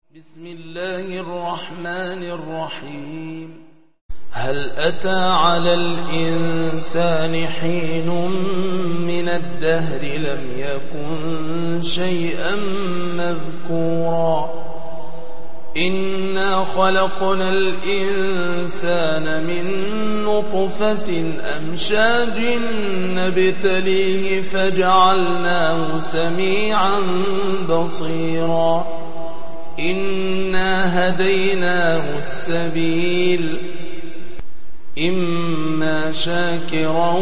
بسم الله الرحمن الرحيم. هل أتى على الإنسان حين من الدهر لم يكن شيئا مذكورا إنا خلقنا الإنسان من نطفة أمشاج نبتليه فجعلناه سميعا بصيرا إنا هديناه السبيل إما شاكرا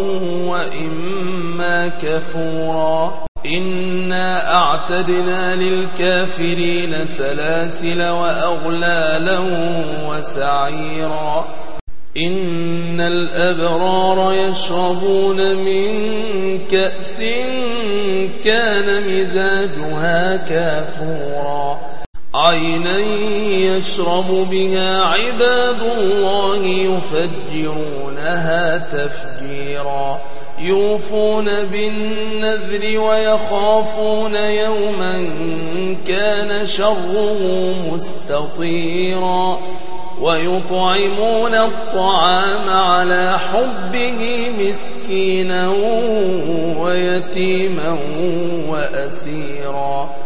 وإما كفورا إنا أعتدنا للكافرين سلاسل وأغلالا وسعيرا إن الأبرار يشربون من كأس كان مزاجها كافورا عينا يشرب بها عباد الله يفجرونها تفجيرا يوفون بالنذر ويخافون يوما كان شره مستطيرا ويطعمون الطعام على حبه مسكينا ويتيما وأسيرا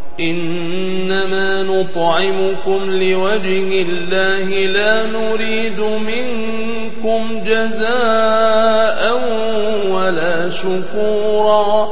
إنما نطعمكم لوجه الله لا نريد منكم جزاء ولا شكورا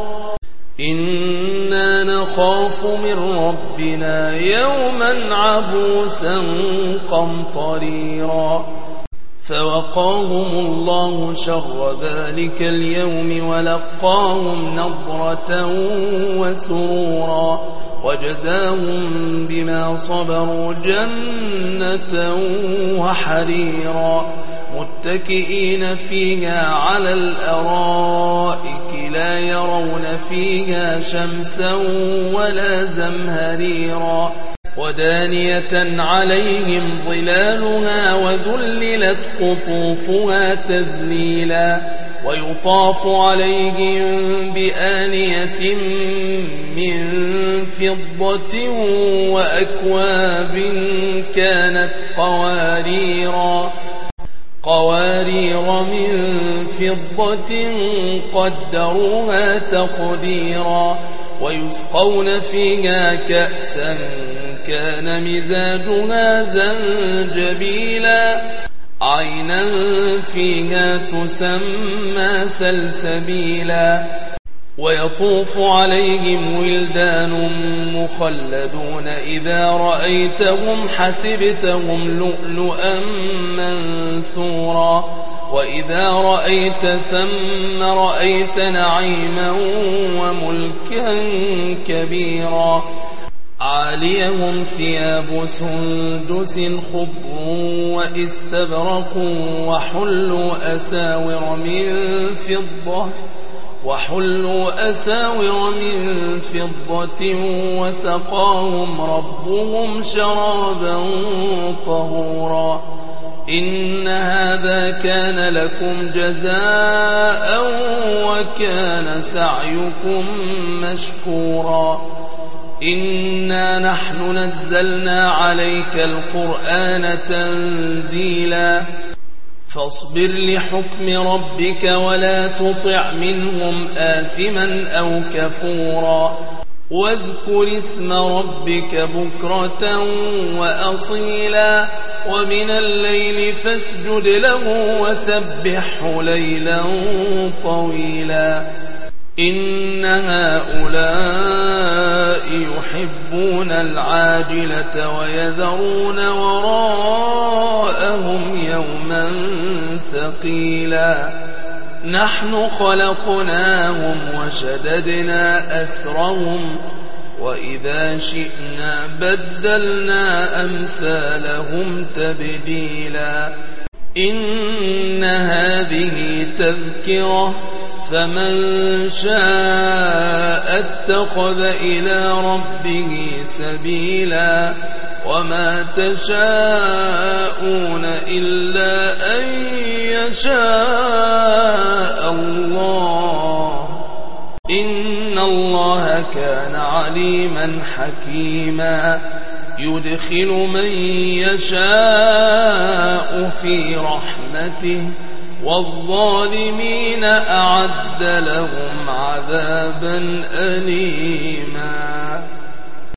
إنا نخاف من ربنا يوما عبوسا قمطريرا فوقاهم الله شر ذلك اليوم ولقاهم نضرة وسرورا وجزاهم بما صبروا جنة وحريرا متكئين فيها على الأرائك لا يرون فيها شمسا ولا زمهريرا ودانية عليهم ظلالها وذللت قطوفها تذليلا ويطاف عليهم بآنية من فضة وأكواب كانت قوارير من فضة قدروها تقديرا ويسقون فيها كأسا كان مزاجها زنجبيلا عينا فيها تسمى سلسبيلا ويطوف عليهم ولدان مخلدون إذا رأيتهم حسبتهم لؤلؤا منثورا وإذا رأيت ثم رأيت نعيما وملكا كبيرا عاليهم ثياب سندس خضر واستبرق وحلوا أساور من فضة وسقاهم ربهم شرابا طهورا إن هذا كان لكم جزاء وكان سعيكم مشكورا إنا نحن نزلنا عليك القرآن تنزيلا فاصبر لحكم ربك ولا تطع منهم آثما أو كفورا واذكر اسم ربك بكرة وأصيلا ومن الليل فاسجد له وسبحه ليلا طويلا إن هؤلاء يحبون العاجلة ويذرون وراءهم يوما ثقيلا نحن خلقناهم وشددنا أسرهم وإذا شئنا بدلنا أمثالهم تبديلا إن هذه تذكرة فمن شاء اتخذ إلى ربه سبيلا وما تشاءون إلا أن يشاء الله إن الله كان عليما حكيما يدخل من يشاء في رحمته والظالمين أعد لهم عذابا أليما